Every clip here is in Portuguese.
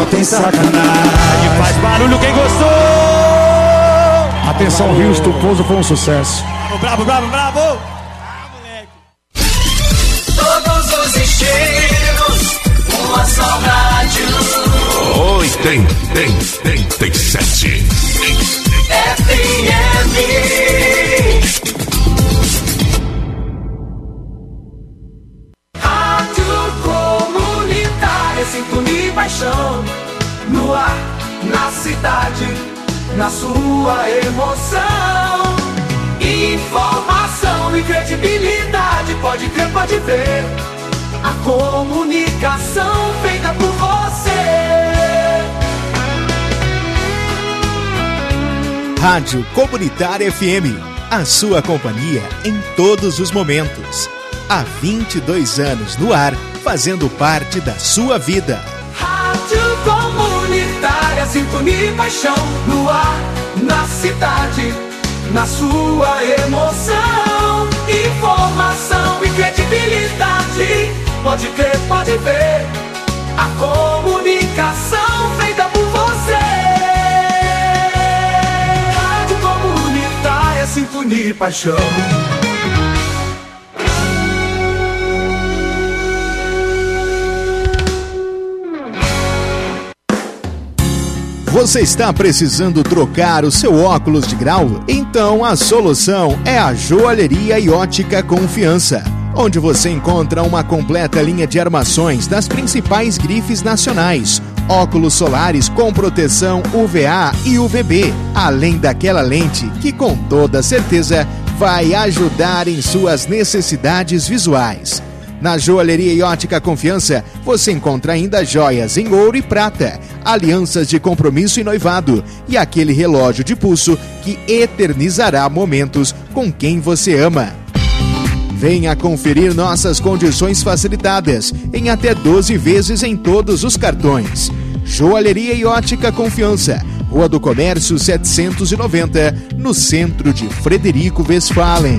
Não tem sacanagem. Faz barulho quem gostou. Atenção, Rio Estuposo foi um sucesso. Bravo, bravo, bravo. Todos os estilos, uma só rádio. 87 FM. Rádio Comunitária, sintonia e paixão. No ar, na cidade, na sua emoção. Informação e credibilidade, pode crer, pode ver. A comunicação feita por você. Rádio Comunitária FM, a sua companhia em todos os momentos. Há 22 anos no ar, fazendo parte da sua vida. Rádio Comunitária, sintonia e paixão. No ar, na cidade, na sua emoção. Informação e credibilidade, pode crer, pode ver. A comunicação feita por você. Rádio Comunitária, sintonia e paixão. Você está precisando trocar o seu óculos de grau? Então a solução é a Joalheria e Ótica Confiança, onde você encontra uma completa linha de armações das principais grifes nacionais, óculos solares com proteção UVA e UVB, além daquela lente que com toda certeza vai ajudar em suas necessidades visuais. Na Joalheria e Ótica Confiança, você encontra ainda joias em ouro e prata, alianças de compromisso e noivado e aquele relógio de pulso que eternizará momentos com quem você ama. Venha conferir nossas condições facilitadas em até 12 vezes em todos os cartões. Joalheria e Ótica Confiança, Rua do Comércio 790, no centro de Frederico Westphalen.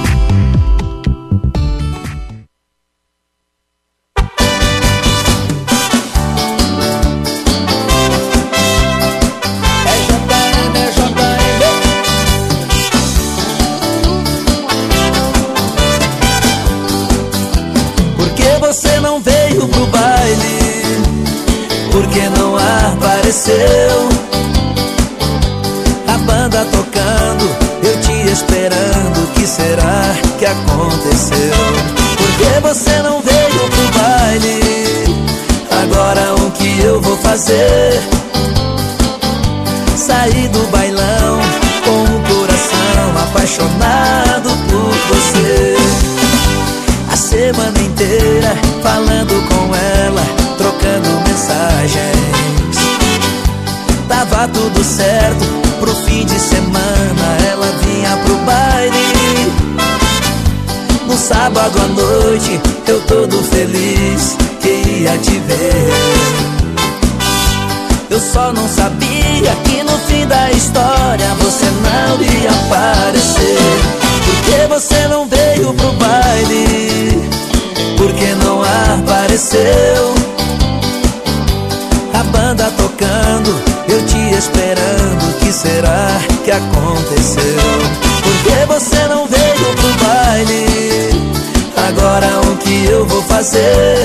A banda tocando, eu te esperando, o que será que aconteceu? Por que você não veio pro baile? Agora o que eu vou fazer? Saí do bailão com o coração apaixonado por você. A semana inteira falando com ela, trocando mensagens. Tava tudo certo, pro fim de semana ela vinha pro baile. No sábado à noite, eu todo feliz que ia te ver. Eu só não sabia que no fim da história você não ia aparecer. Por que você não veio pro baile? Por que não apareceu? A banda tocando, eu te esperando, o que será que aconteceu? Por que você não veio pro baile? Agora o que eu vou fazer?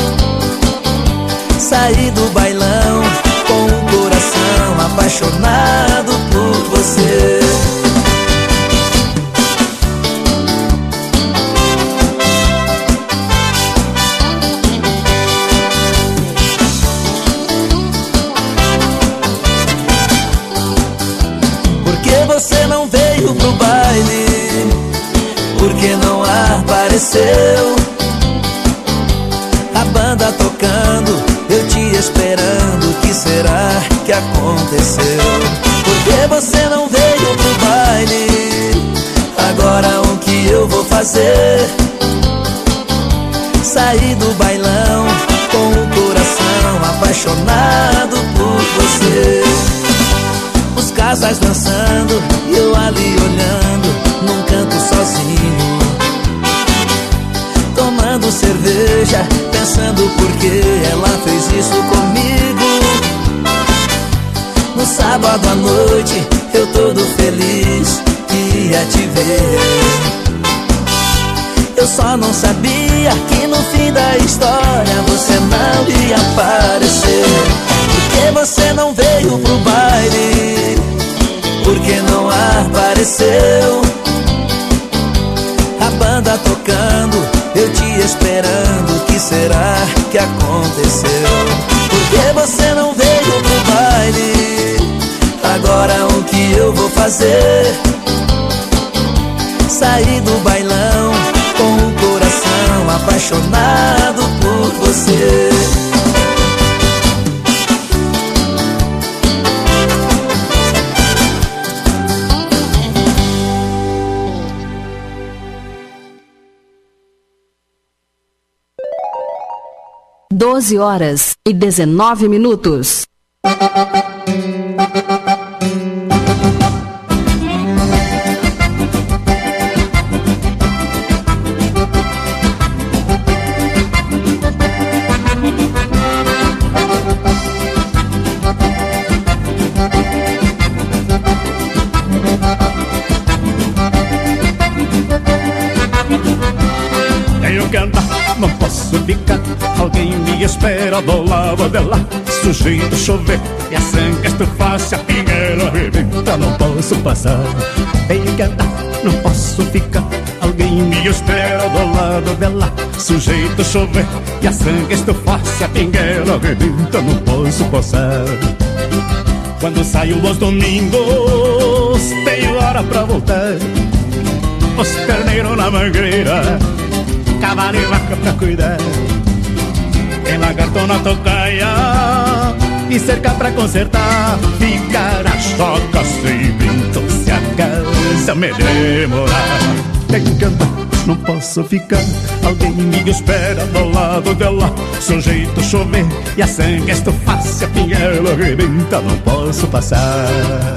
Saí do bailão com o coração apaixonado por você. Você não veio pro baile? Por que não apareceu? A banda tocando, eu te esperando, o que será que aconteceu? Por que você não veio pro baile? Agora o que eu vou fazer? Saí do bailão com o coração apaixonado por você. Os casais dançando e eu ali olhando num canto sozinho, tomando cerveja, pensando por que ela fez isso comigo. sábado à noite, eu todo feliz ia te ver. Eu só não sabia que no fim da história você não ia aparecer. Porque você não veio pro baile, porque não apareceu. A banda tocando, eu te esperando, o que será que aconteceu? Porque você não veio pro baile, agora o que eu vou fazer? Sair do bailão com o coração apaixonado por você. Doze horas e 19 minutos. Tenho que andar, não posso ficar. Alguém me espera do lado de lá. Sujeito chover e a sangue estufar. Se a pingueira arrebenta, não posso passar. Tenho que andar, não posso ficar. Alguém me espera do lado de lá. Sujeito chover e a sangue estufar. Se a pingueira arrebenta, não posso passar. Quando saio aos domingos, tenho hora pra voltar. Os terneiros na mangueira, cavalo e vaca pra cuidar. Tem lagarto na tocaia e cerca pra consertar. Ficar a choca sem vento se a casa me demorar. Tenho que andar, não posso ficar. Alguém me espera do lado de lá. Sujeito chover e a sangue estufar. Se a pinguela arrebenta, não posso passar.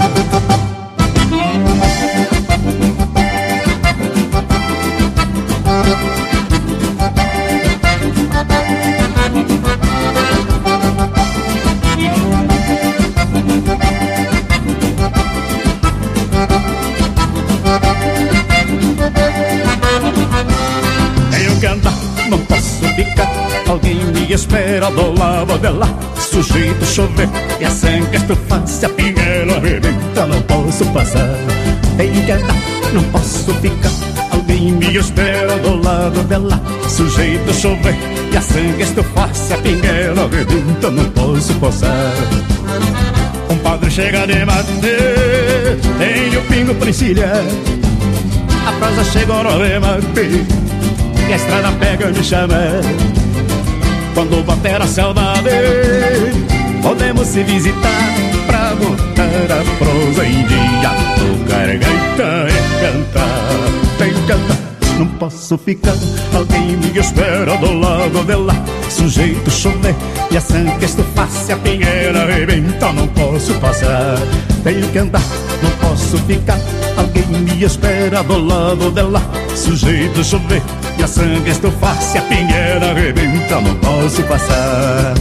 Tenho que andar, não posso ficar. Alguém me espera do lado de lá. Sujeito chover e a sangue estufar. Se a pinguela arrebenta, não posso passar. Tenho que andar, não posso ficar. Alguém me espera do lado de lá. Sujeito chover e a sangue estufar. Se a pinguela arrebenta, não posso passar. Um padre chega de bater, tenho pingo pra encilhar. A prosa chegou no remate e a estrada pega me chama. Quando bater a saudade, podemos se visitar pra botar a prosa em dia, tocar gaita e cantar. Tem que cantar, não posso ficar. Alguém me espera do lado de lá. Sujeito chover e a sangue estufar. Se a pinheira arrebenta, não posso passar. Tenho que andar, não posso ficar. Alguém me espera do lado de lá. Sujeito chover e a sangue estufar. Se a pinheira arrebenta, não posso passar.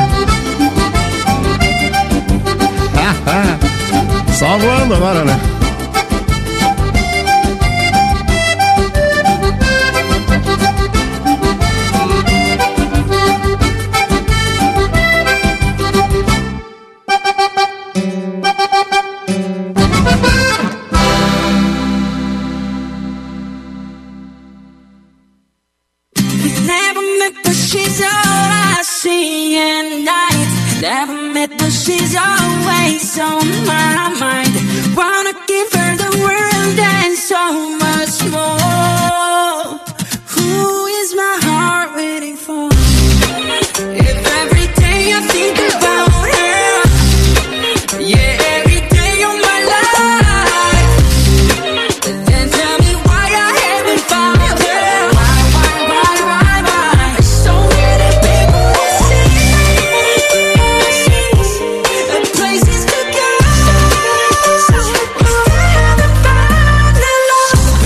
Só voando agora, né? Never met, but she's always on my mind. Wanna give her the world and so much more. Who is my heart waiting for? If every day I think about her, yeah, every day of my life, then tell me why I haven't found her. Why? So many people that say places to go, but I haven't found the love.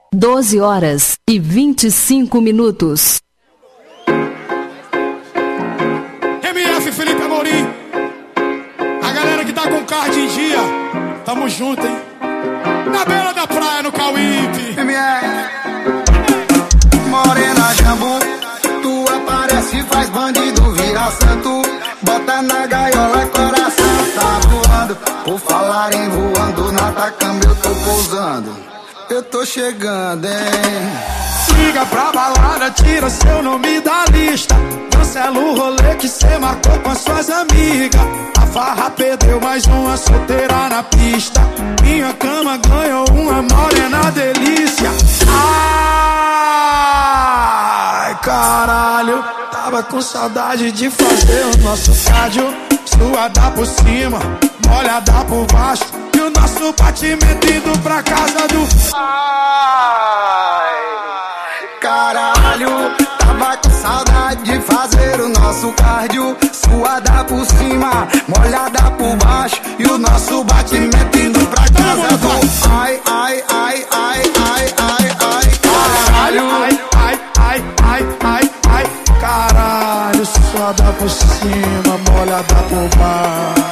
12 horas e 25 minutos. MF Felipe Amorim, a galera que tá com card em dia, tamo junto, hein? Na beira da praia, no Cauípe. Morena Jambu, tu aparece e faz bandido virar santo. Bota na gaiola, coração tá voando. Por falar em voando, na Atacama eu tô pousando. Eu tô chegando, hein? Liga pra balada, tira seu nome da lista. Cancela o rolê que cê marcou com as suas amigas. A farra perdeu mais uma solteira na pista. Minha cama ganhou uma morena delícia. Ai, caralho, tava com saudade de fazer o nosso cardio. Suada por cima, molhada por baixo. E o nosso batimento indo pra casa do... Ai, caralho, tava com saudade de fazer o nosso cardio. Suada por cima, molhada por baixo. E o nosso batimento indo pra casa do... Ai, ai, ai, ai, ai, ai, ai, caralho. Ai, ai, ai, ai, ai, ai, caralho. Suada por cima, molhada por baixo.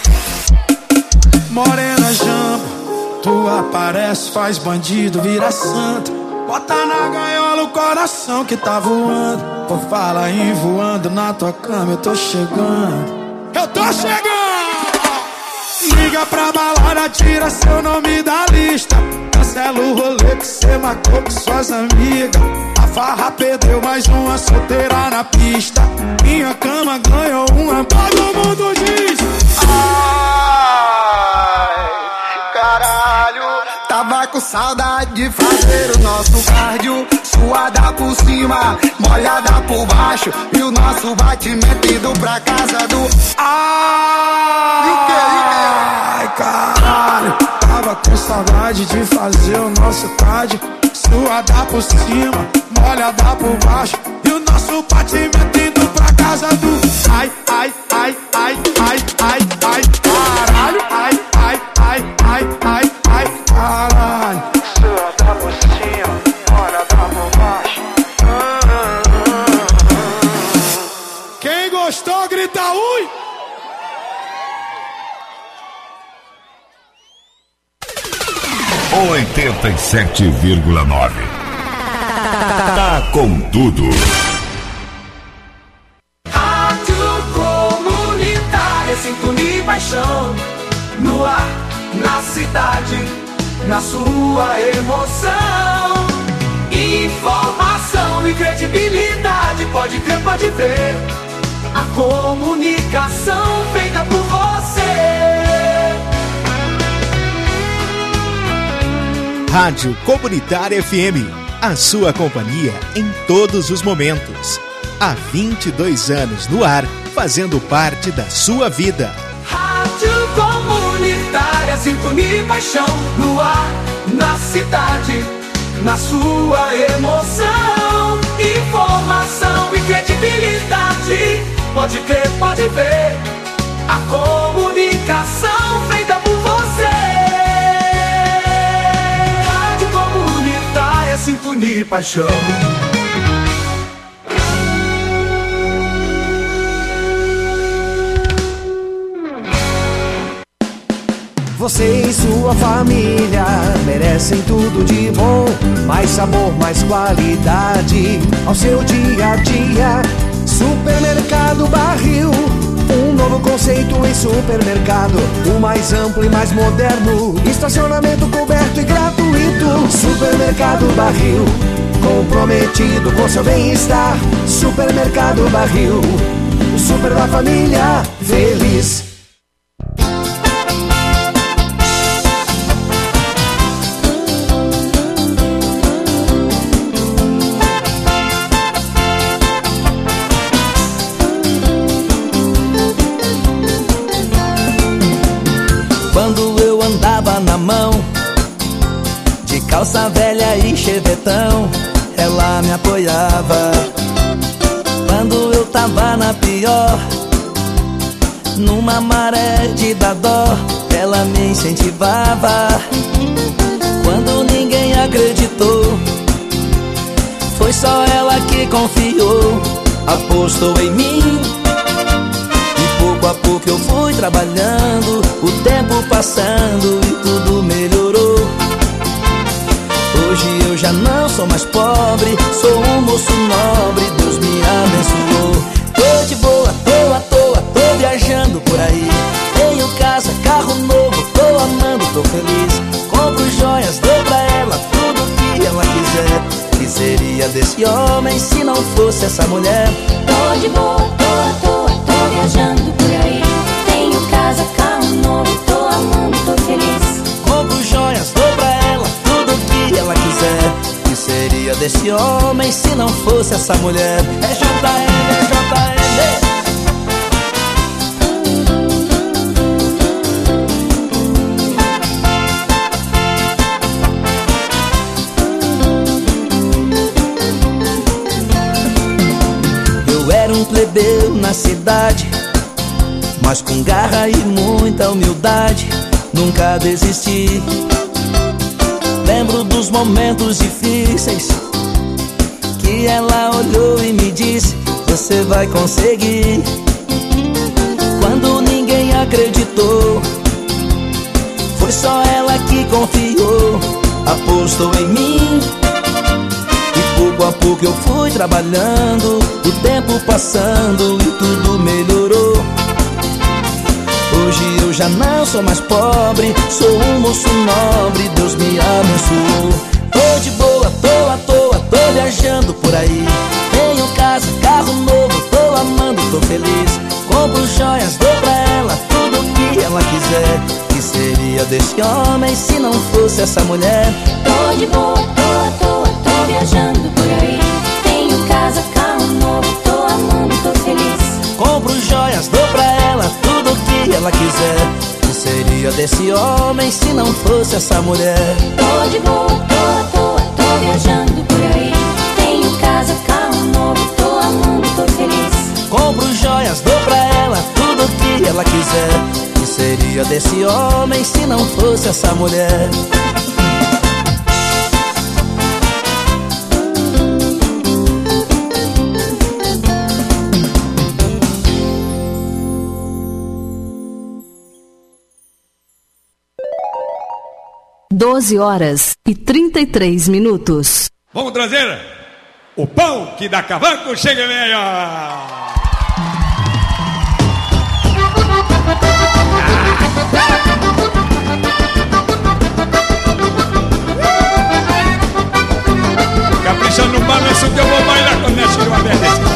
Morena Jambo, tu aparece, faz bandido, vira santo. Bota na gaiola o coração que tá voando. Por falar em voando, na tua cama eu tô chegando. Eu tô chegando! Liga pra balada, tira seu nome da lista. Cancela o rolê que cê marcou com suas amigas. A farra perdeu mais uma solteira na pista. Minha cama ganhou uma, todo mundo diz. Ai, caralho, tava com saudade de fazer o nosso cardio. Suada por cima, molhada por baixo. E o nosso batimento indo pra casa do... Ai, caralho, tava com saudade de fazer o nosso cardio. Suada por cima, molhada por baixo. E o nosso batimento indo pra casa do... Ai, ai, ai, ai, ai, ai, ai, caralho. Ai, ai, ai, ai, ai, ai, caralho. Suada por cima, molhada por baixo. Quem gostou, grita ui! O 87,9. Tá com tudo. Rádio Comunitária, sintonia e paixão. No ar, na cidade, na sua emoção. Informação e credibilidade, pode crer, pode ver. A comunicação feita por você. Rádio Comunitária FM, a sua companhia em todos os momentos. Há 22 anos no ar, fazendo parte da sua vida. Rádio Comunitária, sintonia e paixão. No ar, na cidade, na sua emoção. Informação e credibilidade, pode crer, pode ver. A comunicação feita por você. Rádio Comunitária, sintonia e paixão. Você e sua família merecem tudo de bom. Mais sabor, mais qualidade ao seu dia a dia. Supermercado Barril, um novo conceito em supermercado. O mais amplo e mais moderno, estacionamento coberto e gratuito. Supermercado Barril, comprometido com seu bem-estar. Supermercado Barril, o super da família feliz. Quando eu andava na mão, de calça velha e chevetão, ela me apoiava. Quando eu tava na pior, numa maré de dar dó, ela me incentivava. Quando ninguém acreditou, confiou, apostou em mim. E pouco a pouco eu fui trabalhando, o tempo passando e tudo melhorou. Hoje eu já não sou mais pobre, sou um moço nobre, Deus me abençoou. Tô de boa, tô à toa, tô viajando por aí. Tenho casa, carro novo, tô amando, tô feliz. Compro joias, dou pra ela tudo que ela quiser. Que seria desse homem se não fosse essa mulher? Tô de boa, tô à toa, tô viajando por aí. Tenho casa, carro novo, tô amando, tô feliz. Compro joias, dou pra ela tudo que ela quiser. Que seria desse homem se não fosse essa mulher? É JM, é JM. Eu era um plebeu na cidade, mas com garra e muita humildade, nunca desisti. Lembro dos momentos difíceis que ela olhou e me disse: você vai conseguir. Quando ninguém acreditou, foi só ela que confiou, apostou em mim. E pouco a pouco eu fui trabalhando, o tempo passando e tudo melhorou. Hoje eu já não sou mais pobre, sou um moço nobre, Deus me abençoou. Tô de boa, tô à toa, tô viajando por aí. Tenho casa, carro novo, tô amando, tô feliz. Compro joias, dou pra ela tudo que ela quiser. Que seria desse homem se não fosse essa mulher? Tô de boa, tô à toa, tô viajando por aí. Tenho casa, carro novo, tô amando, tô feliz. Compro joias, dou pra ela tudo que ela quiser. Que seria desse homem se não fosse essa mulher? Tô de boa, tô à toa, tô viajando por aí. Tenho casa, carro novo, tô amando, tô feliz. Compro joias, dou pra ela tudo que ela quiser. Que seria desse homem se não fosse essa mulher? (12h33). Vamos trazer o pão que dá cavaco, chega melhor. Capricha no balanço que eu vou bailar com a Chico Aberto.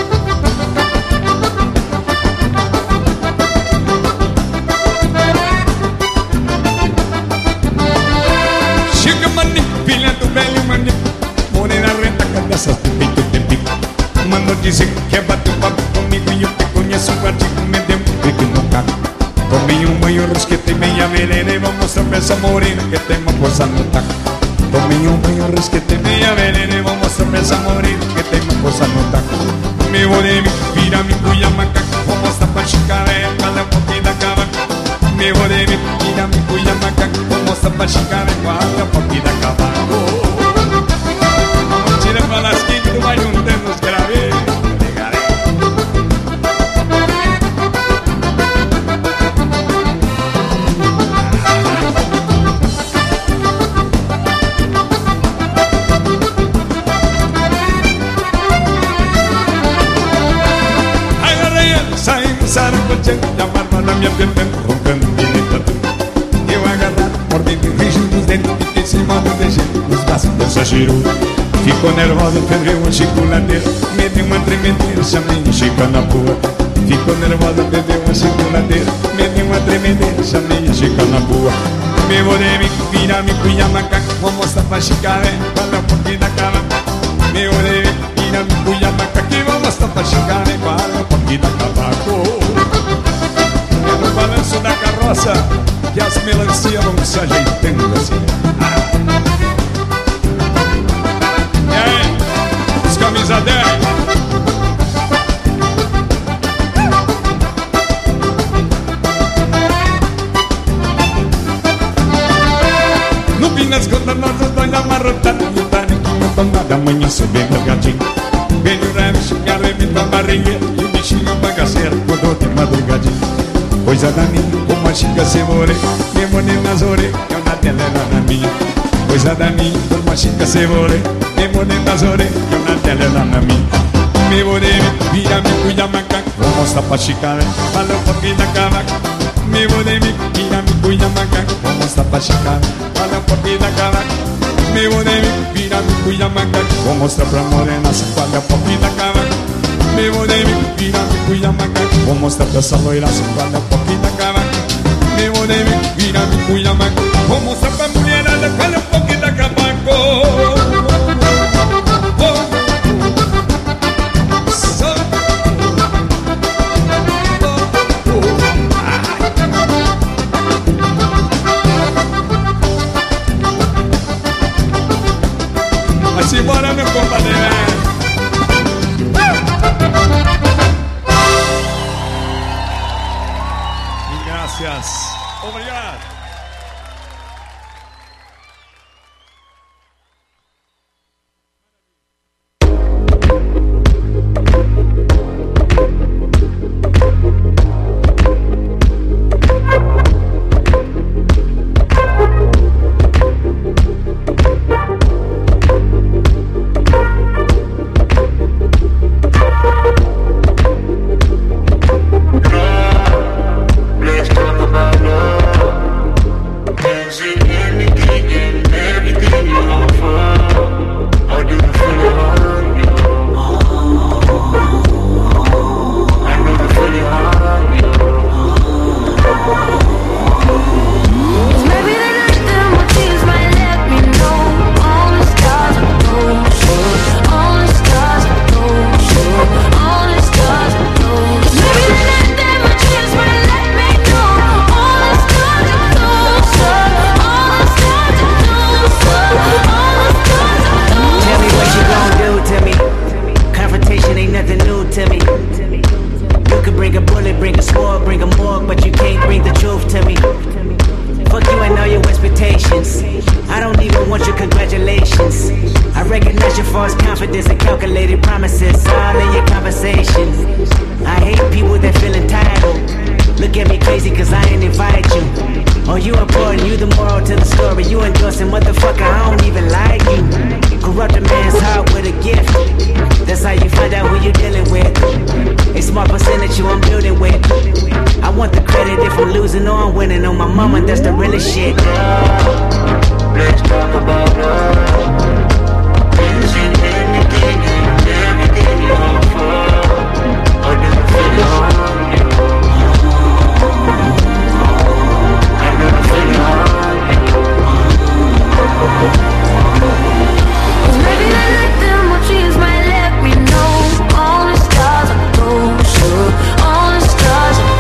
Dessas de peito de pico. Mano dizer que quer bater papo comigo e eu te conheço um artigo, me deu um pique no caco. Tomei um banho, resquetei meia venena e vou mostrar pra essa morena que tem uma força no taco. Tomei um banho, resquetei meia venena e vou mostrar pra essa morena que tem uma força no taco. Me vou de mim, vira me cuia macaco, vou mostrar pra chicaré, qual é o pouquinho da cavaco. Me vou de mim, vira me cuia macaco, vou mostrar pra chicaré, qual é o pouquinho da cavaco. Tira pra lasquinha que tu vai juntando os graves. Agarrei ela, saímos, saracoteando, e a barba da minha bebendo, roncando de letra. Eu agarrado, mordendo, rígido dos dentes, fiquei em cima do dejeito, nos braços dessa girou. Ficou nervosa, perdeu uma chiculadeira, me deu uma tremedeira, chamei de Chica na boa. Ficou nervosa, perdeu uma chiculadeira, me deu uma tremedeira, chamei de Chica na boa. Me vou de mim, vira me cuia macaco, vou mostrar pra chicaré, qual é o pouquinho da cava. Me vou de mim, vira me cuia macaco, e vou mostrar pra chicaré, qual é o pouquinho da cavaco. É no balanço da carroça que as melancias vão se ajeitando assim. Camisa 10. No fim das contas nós os dois amarrotados, e o tarde que não tomada, amanhã subimos gatinho. Vem o rabicho que arrebenta a barriga e o bichinho bagaceiro quando tem madrugadinha. Coisa da minha, como a chica se morrer, me morrer nas orelhas, eu na tela ela na minha. Coisa da minha, como a chica se morrer, me morrer nas orelhas, eu na tela ela na minha. Me morrer, vira-me, cuida macaco, vou mostrar pra chica, fala um pouquinho da cavaca. Me morrer, vira-me, cuida macaco, vou mostrar pra chica, fala um pouquinho da cavaca. Me morrer, vira-me, cuida macaco, vou mostrar pra morena, se fala um pouquinho da cavaca. Me morrer, vira-me, cuida macaco, vou mostrar pra essa loira, se fala um pouquinho da cavaca. Me morrer, vira-me, cuida macaco, vou mostrar pra mulherada, fala um pouquinho da cavaco. Simbora, meu compadre. Graças. Obrigado.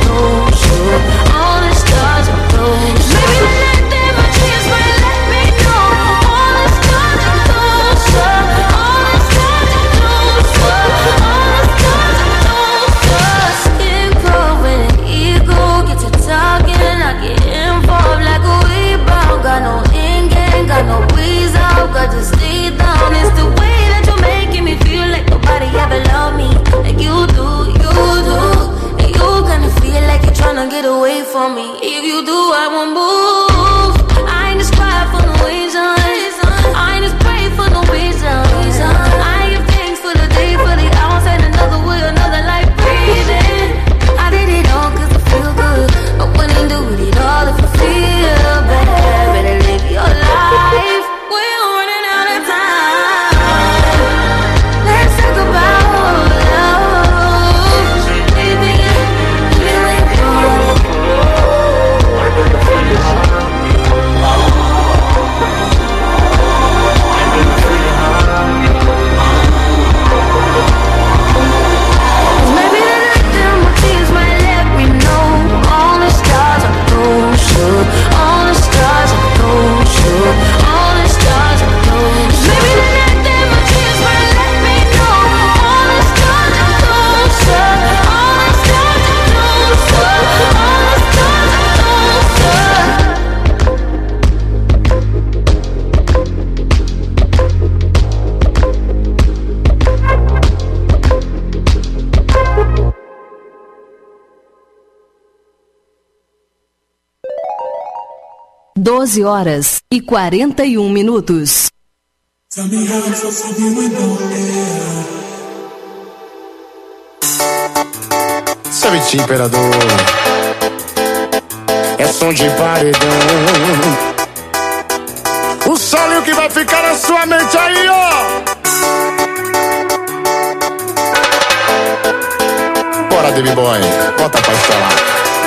Maybe let them 12 horas e 41 minutos. 17 Imperador, é som de paredão. O solo que vai ficar na sua mente aí, ó. Bora, David Boy, bota pra instalar.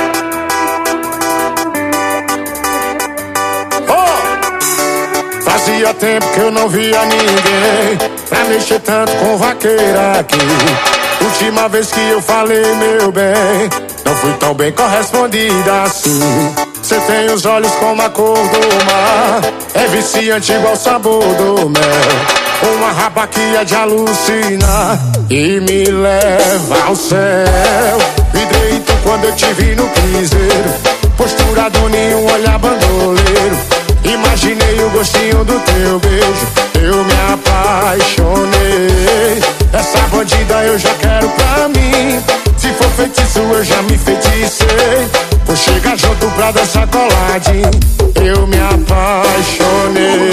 Fazia tempo que eu não via ninguém pra mexer tanto com vaqueira aqui. Última vez que eu falei, meu bem, não fui tão bem correspondida assim. Cê tem os olhos como a cor do mar, é viciante igual o sabor do mel. Uma raba que é de alucinar e me leva ao céu. Hidreito quando eu te vi no piseiro, postura do ninho, olhar bandoleiro. Imaginei o gostinho do teu beijo, eu me apaixonei. Essa bandida eu já quero pra mim, se for feitiço eu já me feticei. Vou chegar junto pra dançar coladinho, eu me apaixonei.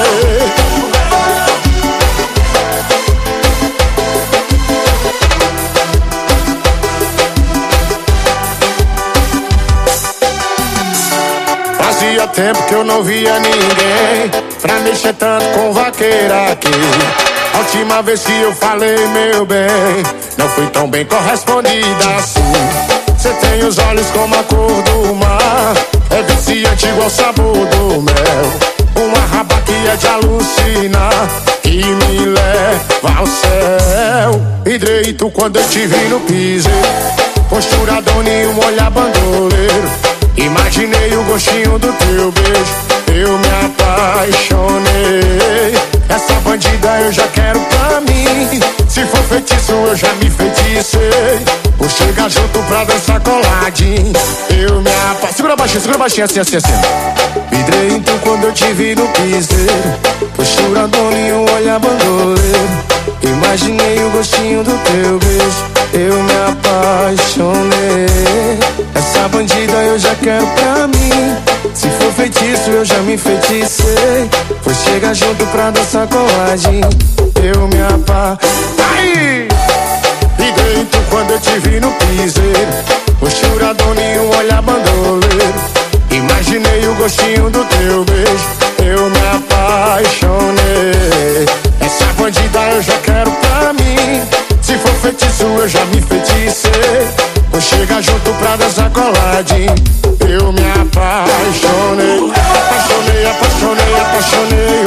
Fazia tempo que eu não via ninguém pra mexer tanto com vaqueira aqui. A última vez que eu falei, meu bem, não fui tão bem correspondida assim. Cê tem os olhos como a cor do mar, é viciante igual o sabor do mel. Uma raba que é de alucinar e me leva ao céu. Hidreito quando eu te vi no piseiro, postura doninho, olhar bandoleiro. Imaginei o gostinho do teu beijo, eu me apaixonei. Essa bandida eu já quero pra mim, se for feitiço eu já me feticei. Vou chegar junto pra dançar coladinho, eu me apaixonei. Segura baixinho, assim, assim, assim. Hidreito quando eu te vi no piseiro, postura doninho, olhar bandoleiro. Imaginei o gostinho do teu beijo, eu me apaixonei. Essa bandida eu já quero pra mim, se for feitiço eu já me feticei. Vou chegar junto pra dançar coladinho, eu me apaixonei. Hidreito quando eu te vi no piseiro, postura doninho, olhar bandoleiro. Imaginei o gostinho do teu beijo, eu me apaixonei. Essa bandida eu já quero pra mim, se for feitiço eu já me feticei. Vou chegar junto pra dançar coladinho, eu me apaixonei. Apaixonei, apaixonei, apaixonei.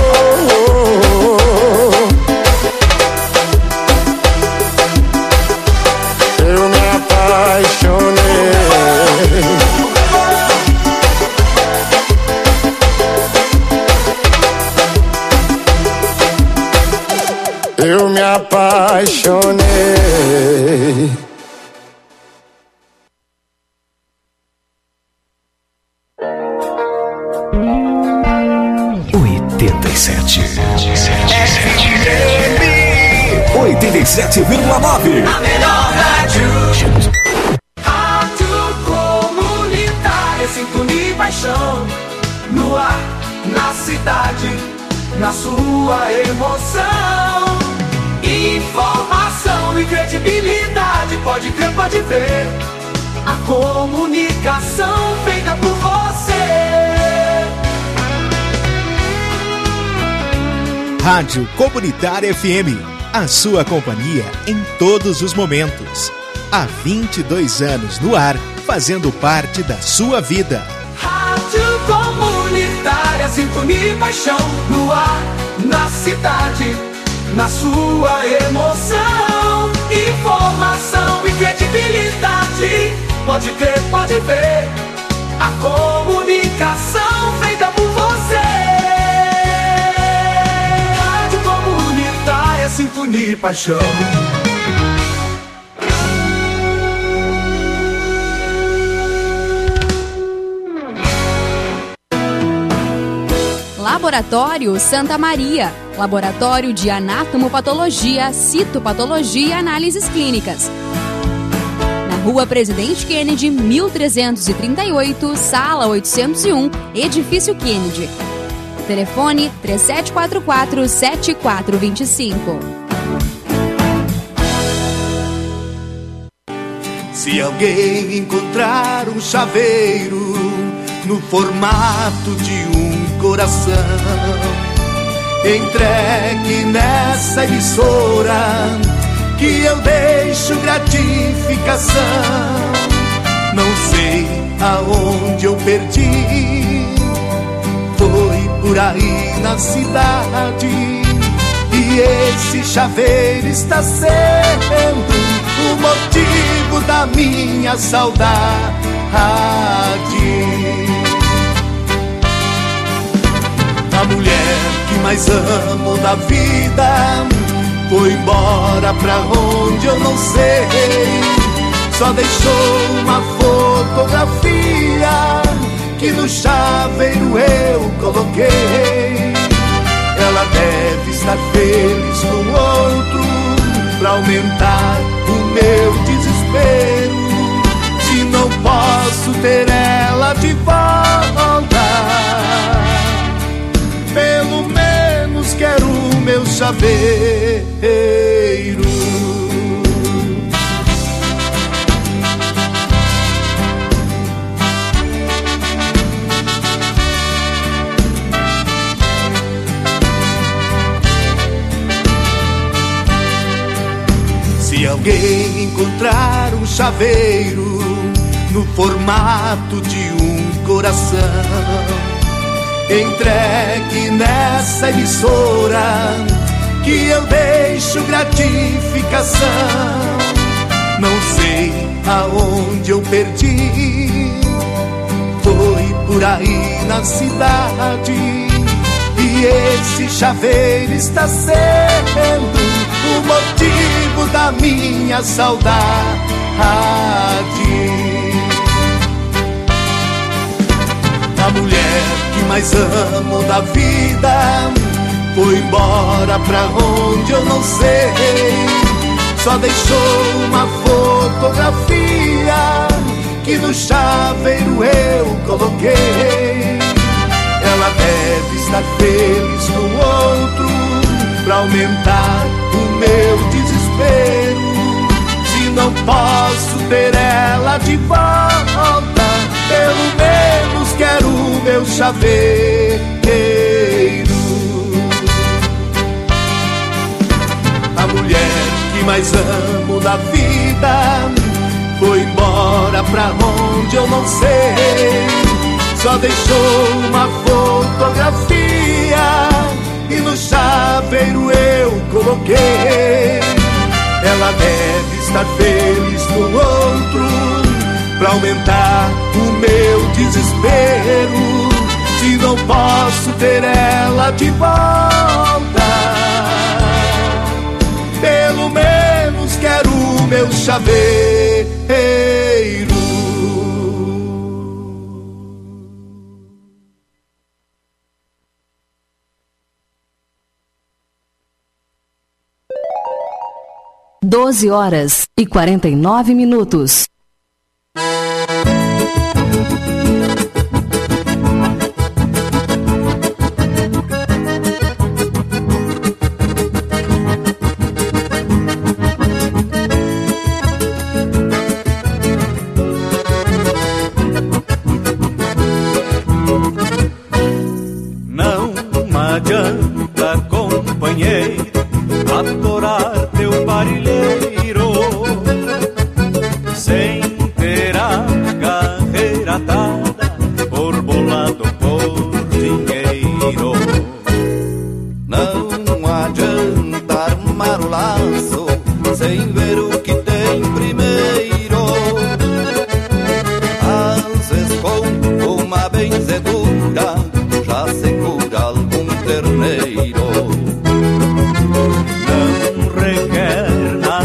Eu me apaixonei. Eu me apaixonei. FM 87,9. A melhor rádio. Rádio comunitária, sintonia e paixão. No ar, na cidade, na sua emoção. Informação e credibilidade, pode crer, pode ver. A comunicação feita por você. Rádio Comunitária FM, a sua companhia em todos os momentos. Há 22 anos no ar, fazendo parte da sua vida. Rádio Comunitária, sintonia e paixão. No ar, na cidade, na sua emoção. Informação e credibilidade, pode crer, pode ver. A comunicação feita por você. Rádio Comunitária, sintonia e paixão. Laboratório Santa Maria, laboratório de anatomopatologia, citopatologia e análises clínicas. Na Rua Presidente Kennedy, 1338, Sala 801, Edifício Kennedy. Telefone 3744-7425. Se alguém encontrar um chaveiro no formato de um coração, entregue nessa emissora que eu deixo gratificação. Não sei aonde eu perdi, foi por aí na cidade, e esse chaveiro está sendo o motivo da minha saudade. A mulher que mais amo da vida foi embora pra onde eu não sei, só deixou uma fotografia que no chaveiro eu coloquei. Ela deve estar feliz com outro pra aumentar o meu desespero. Se não posso ter ela de volta, pelo menos quero o meu chaveiro. Se alguém encontrar um chaveiro no formato de um coração, entregue nessa emissora que eu deixo gratificação. Não sei aonde eu perdi, foi por aí na cidade, e esse chaveiro está sendo o motivo da minha saudade. A mulher que mais amo da vida foi embora pra onde eu não sei, só deixou uma fotografia que no chaveiro eu coloquei. Ela deve estar feliz com outro pra aumentar o meu desespero. Se não posso ter ela de volta, pelo menos quero o meu chaveiro. A mulher que mais amo da vida foi embora pra onde eu não sei, só deixou uma fotografia e no chaveiro eu coloquei. Ela deve estar feliz com outro pra aumentar o meu desespero. Se não posso ter ela de volta, pelo menos quero o meu chaveiro. 12h49. Não adianta, companheiro, adorar teu parilheiro sem ter a carreira atada por bolado por dinheiro. Não adianta armar o laço sem ver o que tem primeiro. Às vezes com uma benzedura já se cura algum terneiro. Não requer nada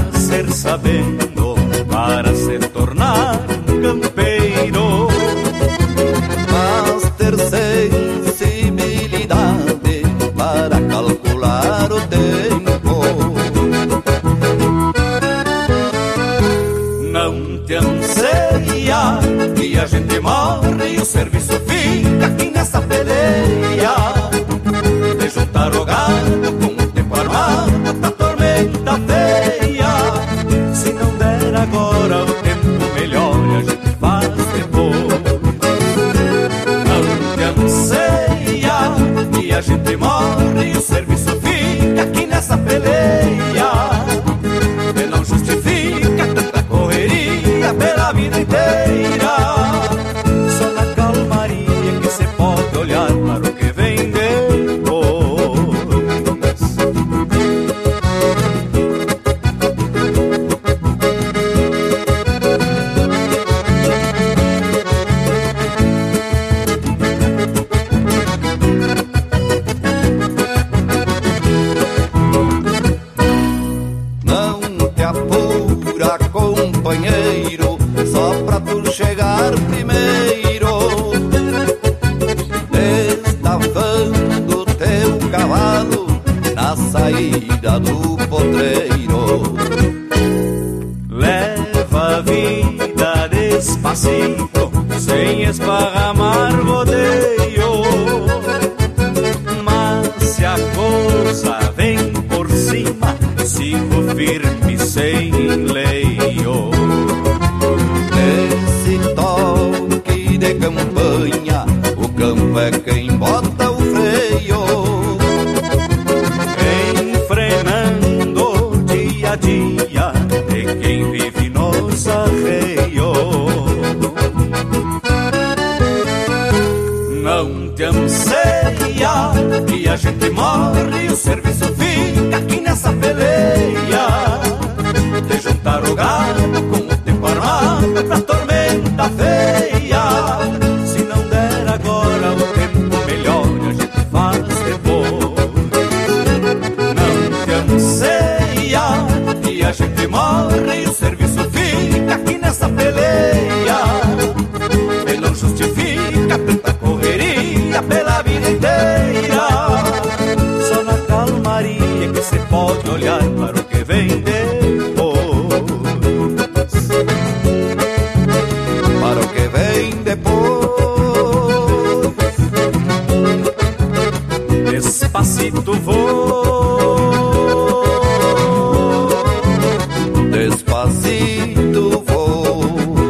serviço fica aqui nessa peleia de juntar o gado com o tempo armado pra tormenta feia. Se não der agora o tempo melhor, a gente faz depois. Não te anseia e a gente morre, o serviço fica aqui nessa peleia e não justifica tanta correria pela vida inteira. Só na calmaria que cê pode olhar para o que vem depois. Não te apura, companheiro, só pra tu chegar primeiro. Destavando teu cavalo na saída do potreiro. Leva a vida despacito, sem esparramar rodeio. Mas se a coisa vem por cima, sigo firme sem leio. Nesse toque de campanha, o campo é quem bota o freio. Enfrenando dia a dia de quem vive nos arreios. Não te anseia e a gente morre, o serviço fica aqui nessa peleia de juntar o gado com o tempo armado pra tormenta feia. Se não der agora o tempo melhor, a gente faz depois. Não te anseia e a gente morre, o serviço fica aqui nessa peleia e não justifica tanta correria pela vida inteira. Só na calmaria que cê pode olhar para o que vem depois. Para o que vem depois. Despacito vou, despacito vou.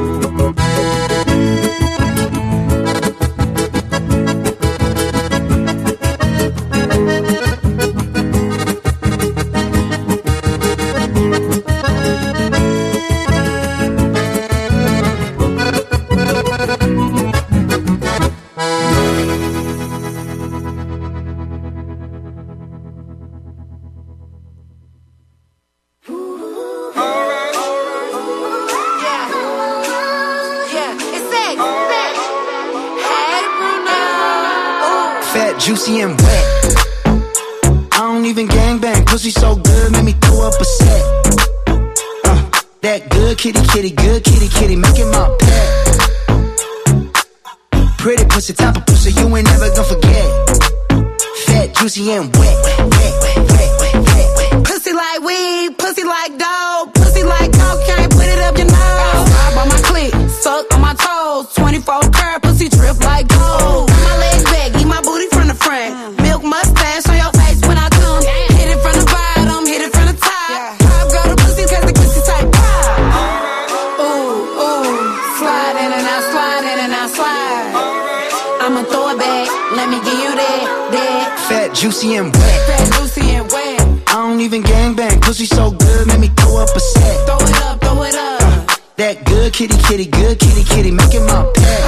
Fat, juicy and wet. I don't even gangbang, pussy so good, make me throw up a set. That good kitty, kitty, good kitty, kitty, making my pet. Pretty pussy, type of pussy you ain't never gonna forget. Fat, juicy and wet, wet, wet, wet, wet, wet, wet. Pussy like weed, pussy like dope, pussy like cocaine, put it up your nose. Ride on my clit, suck on my toes, 24 karat pussy drip like gold. Got my legs back, eat my booty from the front, milk mustache on your face when I come. Hit it from the bottom, hit it from the top. Top girl the pussy 'cause the pussy type pop. Ooh, ooh, slide in and out, slide in and out, slide. I'ma throw it back, let me give you that. Fat, juicy and wet. Fat, juicy and wet. I don't even gangbang, pussy so good, make me throw up a set. Throw it up, throw it up. That good kitty, kitty, good kitty, kitty, making my pet.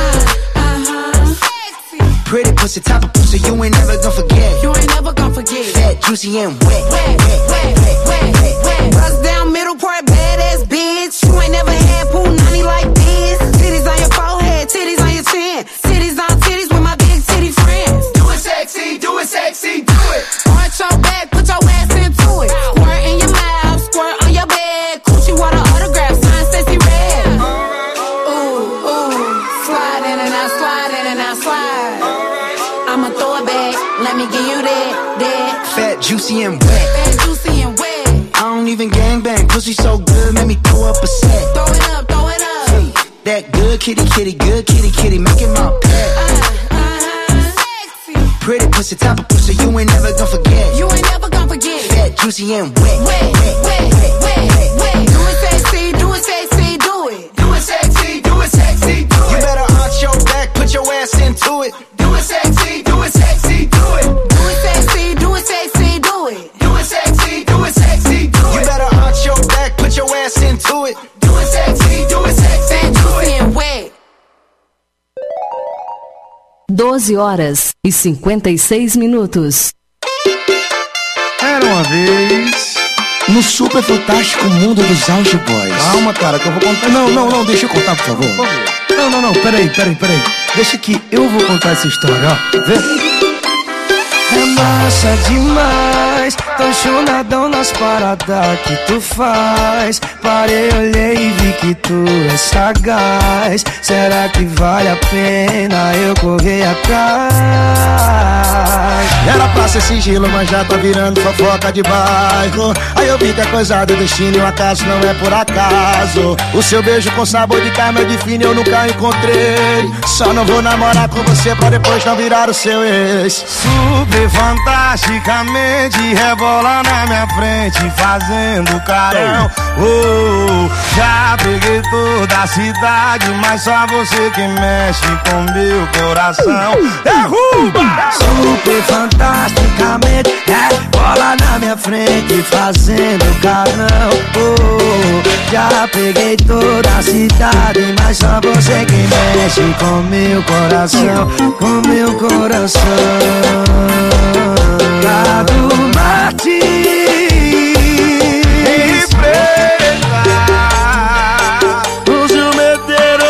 Pretty pussy, type of pussy you ain't never gonna forget. You ain't never gonna forget. Fat, juicy and wet, wet, wet, wet, wet, wet, wet. Bust down middle part, badass bitch. You ain't never had pool nanny like this. Titties on your forehead, titties on your chin, titties on titties with my big titty friends. Do it sexy, do it sexy, do it. Arch your back, put your ass into it. Squirt in your mouth, squirt on your bed. Coochie water autograph, sign Stacey Red. Ooh, ooh, slide in and out, slide in and out, slide. I'ma throw it back, let me give you that. Fat, juicy and wet. Fat, juicy and wet. I don't even gangbang, pussy so good, make me throw up a set. Throw it up, throw it up. That good kitty, kitty, making my pet. Pretty pussy, type of pussy, you ain't never gonna forget. You ain't never gonna forget. Fat, juicy, and wet. Wet. Do it sexy, do it sexy, do it. Do it sexy, do it sexy, do it. You better arch your back, put your ass into it. Do it sexy, do it sexy, do it. Do it sexy, do it sexy, do it. Do it sexy, do it sexy, do it. You better arch your back, put your ass into it. Do it sexy, do it sexy, do it. And wet. 12 horas e 56 minutos. Era uma vez no super fantástico mundo dos Auge Boys. Calma, cara, que eu vou contar. Não, deixa eu contar, por favor. Não, peraí. Deixa que eu vou contar essa história, ó. Vê? É massa demais, tô chonadão nas paradas que tu faz. Parei, olhei e vi que tu é sagaz. Será que vale a pena eu correr atrás? Era pra ser sigilo, mas já tá virando fofoca de bairro. Aí eu vi que é coisa do destino e o acaso não é por acaso. O seu beijo com sabor de carne define eu nunca encontrei. Só não vou namorar com você pra depois não virar o seu ex. Super fantasticamente rebola na minha frente fazendo carão. Já peguei toda a cidade, mas só você que mexe com meu coração. Derruba! Super fantasticamente rebola na minha frente fazendo carão. Já peguei toda a cidade, mas só você que mexe com meu coração. Com meu coração. Cado Martins e preta, o Jumeteiro.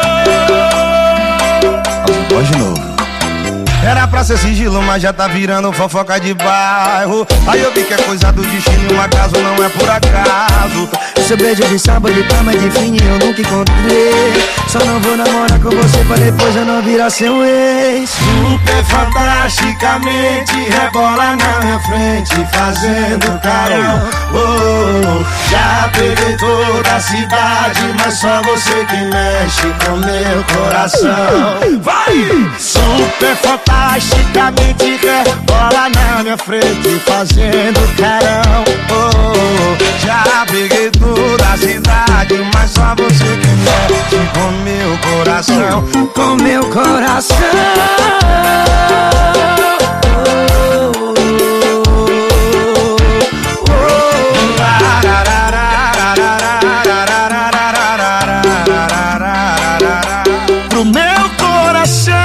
Pode de novo. Era pra ser sigilo, mas já tá virando fofoca de bairro. Aí eu vi que é coisa do destino e um acaso não é por acaso. Seu beijo de sábado de cama de fim eu nunca encontrei. Só não vou namorar com você pra depois eu não virar seu ex. Super fantasticamente rebola na minha frente fazendo carão. Já peguei toda a cidade, mas só você que mexe com meu coração. Vai! Super fantasticamente rebola na minha frente fazendo carão. Já peguei toda a cidade, mas só você que mexe com meu coração. Com meu coração. Pro meu coração.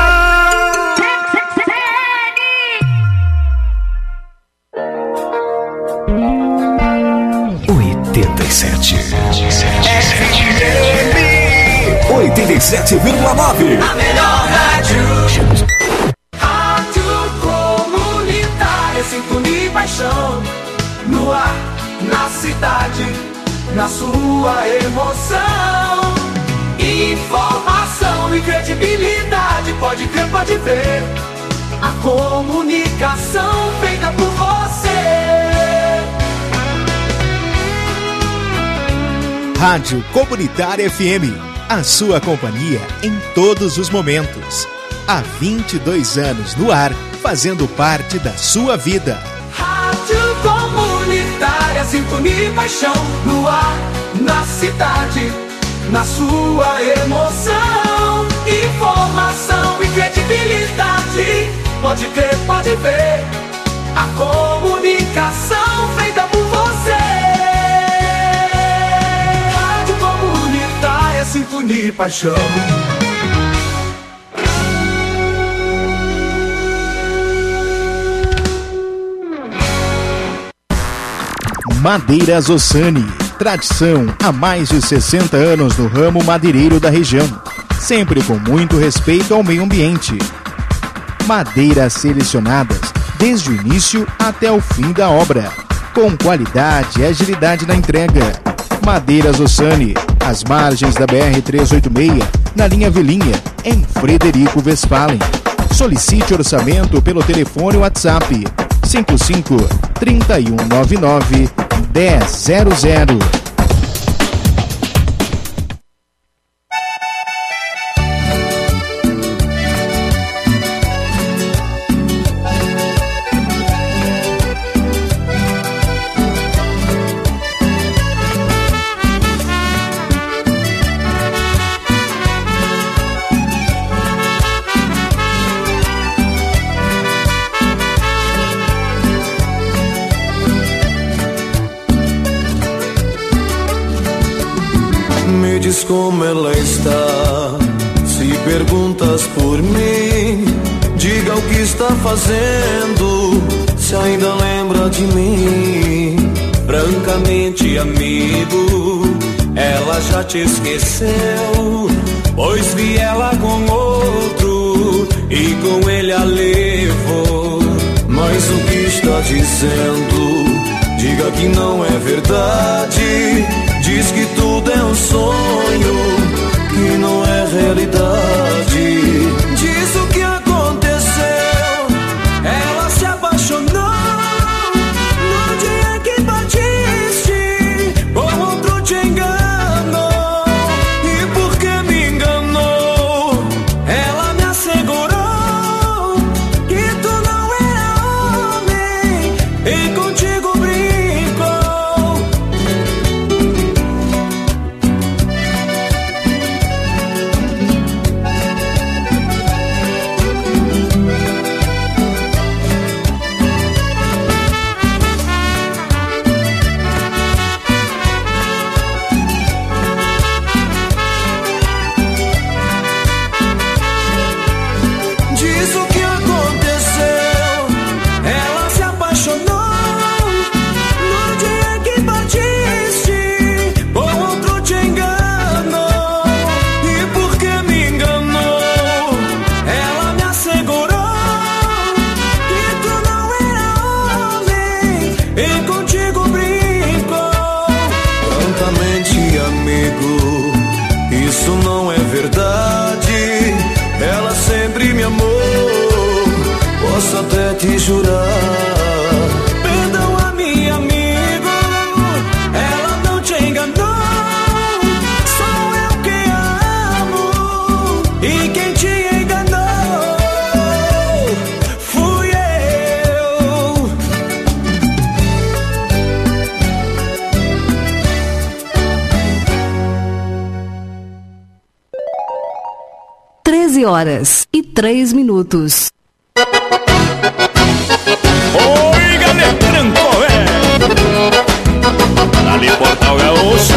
87,9. A melhor rádio. Rádio Comunitária, sintonia e paixão. No ar, na cidade, na sua emoção. Informação e credibilidade, pode crer, pode ver. A comunicação feita por você. Rádio Comunitária FM, a sua companhia em todos os momentos. Há 22 anos no ar, fazendo parte da sua vida. Rádio Comunitária, sintonia e paixão. No ar, na cidade, na sua emoção. Informação e credibilidade, pode crer, pode ver. A comunicação feita por você. Rádio Comunitária, sintonia e paixão. Madeiras Ossani, tradição há mais de 60 anos no ramo madeireiro da região, sempre com muito respeito ao meio ambiente. Madeiras selecionadas desde o início até o fim da obra, com qualidade e agilidade na entrega. Madeiras Ossani, às margens da BR-386, na linha Vilinha, em Frederico Westphalen. Solicite orçamento pelo telefone WhatsApp 55 3199 1000. perguntes como ela está. Se perguntas por mim, diga o que está fazendo, se ainda lembra de mim. Francamente, amigo, ela já te esqueceu, pois vi ela com outro e com ele a levou. Mas o que está dizendo? Diga que não é verdade. Diz que tudo é um sonho, que não é realidade. Diz o que aconteceu. Ela se apaixonou no dia que partiste, com outro te enganou. E porque me enganou, ela me assegurou que tu não era homem e contigo brincou. Diz o que aconteceu. Ela se apaixonou no dia que partiste, com outro te enganou. E porque me enganou, ela me assegurou que tu não era homem e contigo brincou. Francamente, amigo, isso não é verdade. Ela sempre me amou, posso até te jurar. Perdoa-me, amigo, ela não te enganou. Sou eu que a amo, e quem te enganou fui eu. 13h03. Oi, galera, tranco, ali Portal Gaúcho,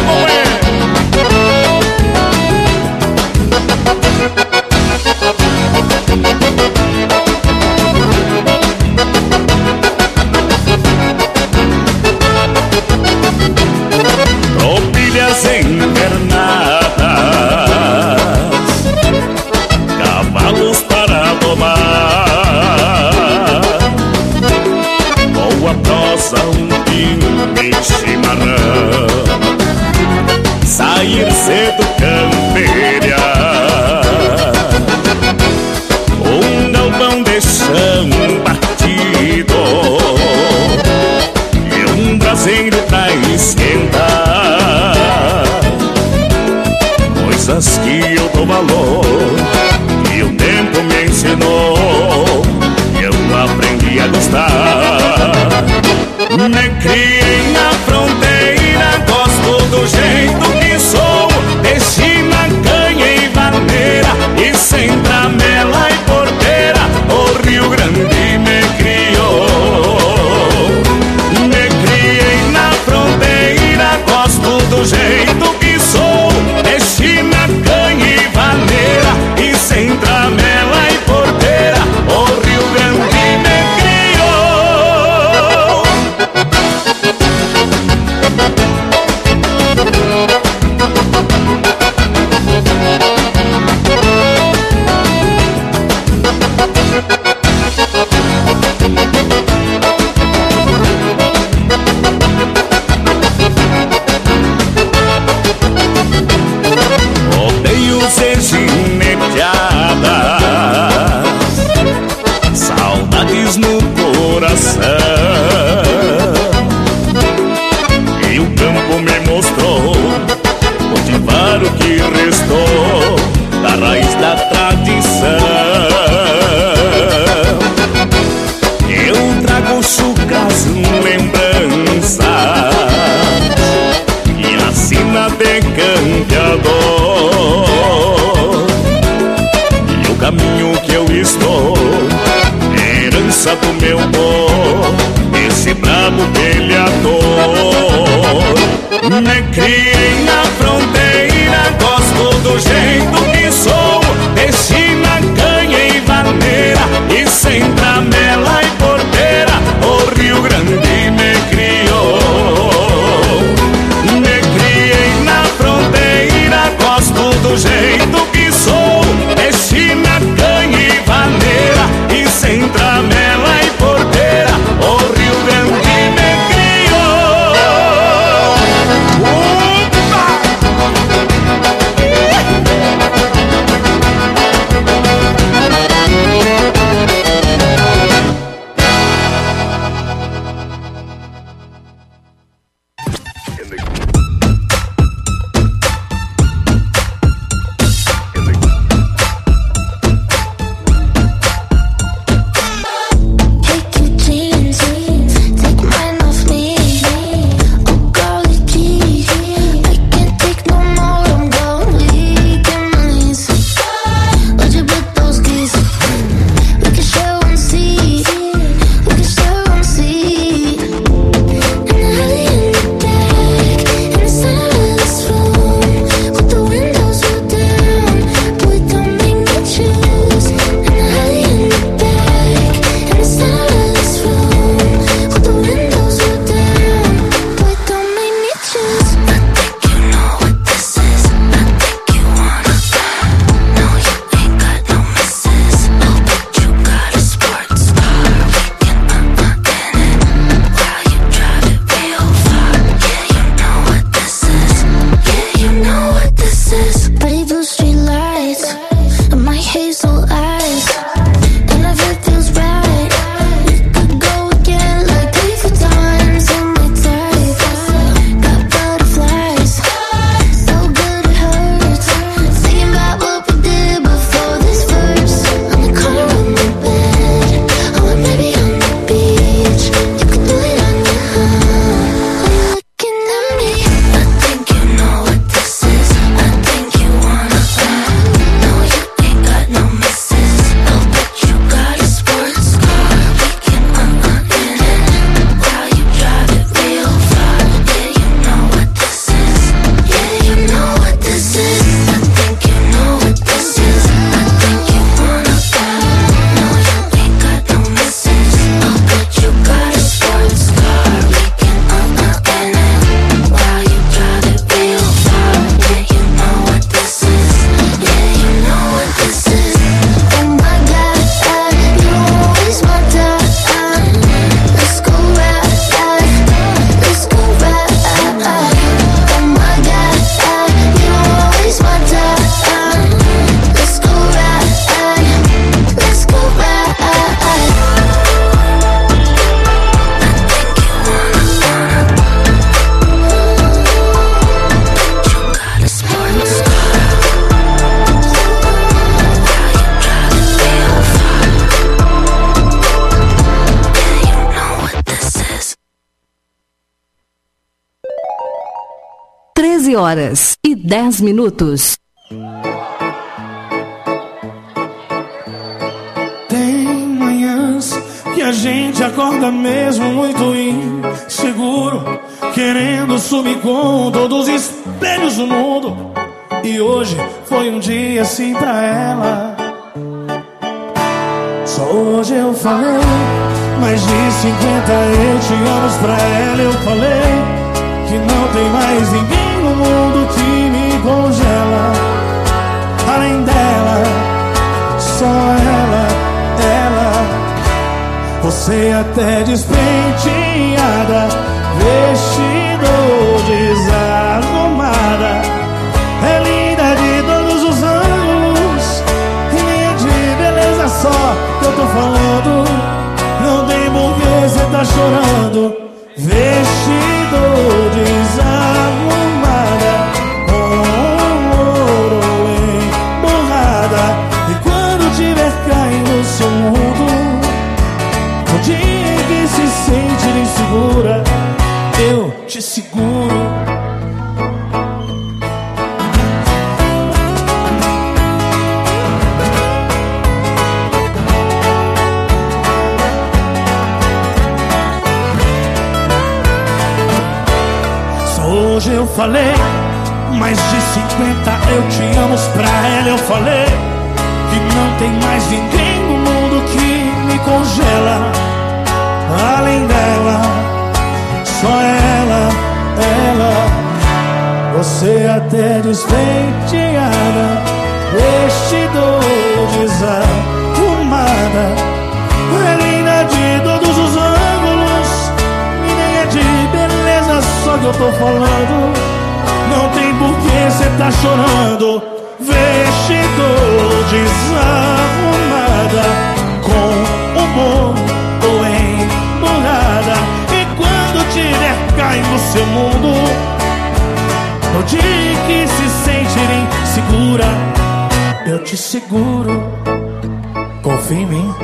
tropilhas invernadas, cavalos para domar, boa prosa, um pingo e chimarrão, sair cedo campeira, um galpão de chão batido e um braseiro pra esquentar, coisas que eu dou valor e o tempo me ensinou e eu aprendi a gostar. Me criei na fronteira, gosto do jeito que sou, de china, canha e vaneira, e sem tramela e porteira, o Rio Grande me criou. Me criei na fronteira, gosto do jeito que sou, de china, canha e vaneira, e sem tramela e porteira, o Rio Grande me criou. 15h10. Tem manhãs que a gente acorda mesmo muito inseguro, querendo sumir com todos os espelhos do mundo. E hoje foi um dia assim pra ela. Só hoje eu falei mais de 50 eu te amo pra ela. Eu falei que não tem mais ninguém no mundo que me congela. Além dela, só ela. Você até despenteada, vestido desarrumada, é linda de todos os ângulos, e nem é de beleza só que eu tô falando. Não tem porquê cê tá chorando. Vestido desarrumada, com ouro emborrada, e quando tiver caindo no seu mundo, no dia em que se sente insegura, eu te seguro. Hoje eu falei mais de 50 eu te amo pra ela. Eu falei que não tem mais ninguém no mundo que me congela. Além dela, só ela. Você até despenteada, vestido desarrumada, é linda de todos os ângulos, e nem é de beleza só que eu tô falando. Não tem porquê cê tá chorando. Vestido desarrumada, com humor ou emburrada, e quando tiver caindo no seu mundo, no dia que se sentir insegura, eu te seguro. Confia em mim.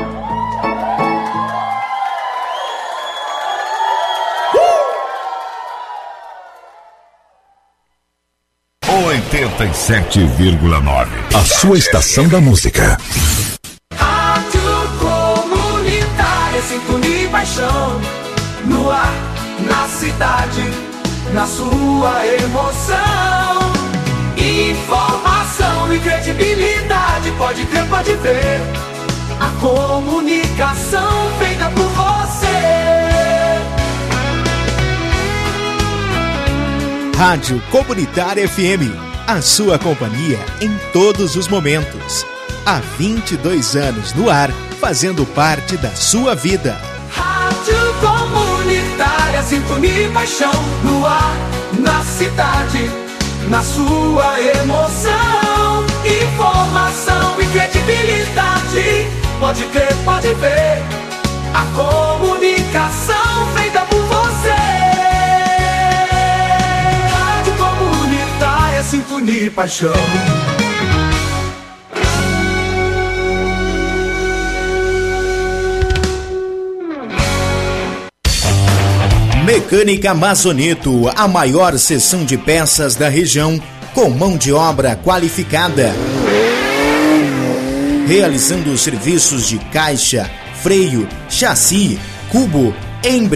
87,9. A sua estação da música. Rádio Comunitária, sintonia e paixão. No ar, na cidade, na sua emoção. Informação e credibilidade, pode crer, pode ver. A comunicação feita por você. Rádio Comunitária FM, a sua companhia em todos os momentos. Há 22 anos no ar, fazendo parte da sua vida. Rádio Comunitária, sintonia e paixão. No ar, na cidade, na sua emoção. Informação e credibilidade, pode crer, pode ver. A comunicação feita por você. Rádio Comunitária, sintonia e paixão. Mecânica Mazoneto, a maior seção de peças da região, com mão de obra qualificada. Realizando serviços de caixa, freio, chassi, cubo, embreagem.